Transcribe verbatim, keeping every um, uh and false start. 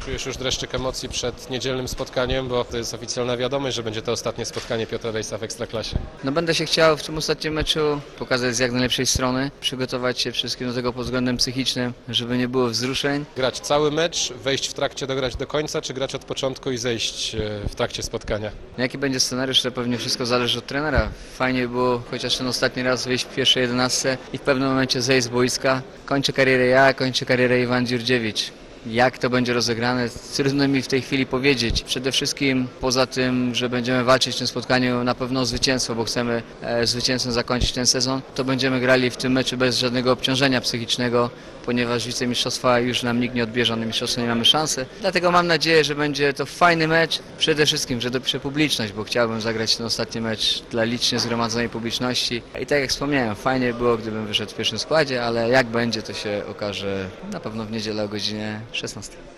Czujesz już dreszczyk emocji przed niedzielnym spotkaniem, bo to jest oficjalna wiadomość, że będzie to ostatnie spotkanie Piotra Dejsa w Ekstraklasie. No będę się chciał w tym ostatnim meczu pokazać z jak najlepszej strony, przygotować się wszystkim do tego pod względem psychicznym, żeby nie było wzruszeń. Grać cały mecz, wejść w trakcie, dograć do końca, czy grać od początku i zejść e, w trakcie spotkania? Jaki będzie scenariusz, to pewnie wszystko zależy od trenera. Fajnie by było chociaż ten ostatni raz wyjść w pierwszej jedenastce i w pewnym momencie zejść z boiska. Kończę karierę ja, kończę karierę Iwan Dziurdziewicz. Jak to będzie rozegrane, trudno mi w tej chwili powiedzieć. Przede wszystkim poza tym, że będziemy walczyć w tym spotkaniu na pewno o zwycięstwo, bo chcemy e, zwycięstwem zakończyć ten sezon, to będziemy grali w tym meczu bez żadnego obciążenia psychicznego, ponieważ wicemistrzostwa już nam nikt nie odbierze, a na mistrzostwo nie mamy szansy. Dlatego mam nadzieję, że będzie to fajny mecz, przede wszystkim, że dopisze publiczność, bo chciałbym zagrać ten ostatni mecz dla licznie zgromadzonej publiczności. I tak jak wspomniałem, fajnie było, gdybym wyszedł w pierwszym składzie, ale jak będzie, to się okaże na pewno w niedzielę o godzinie szesnastej.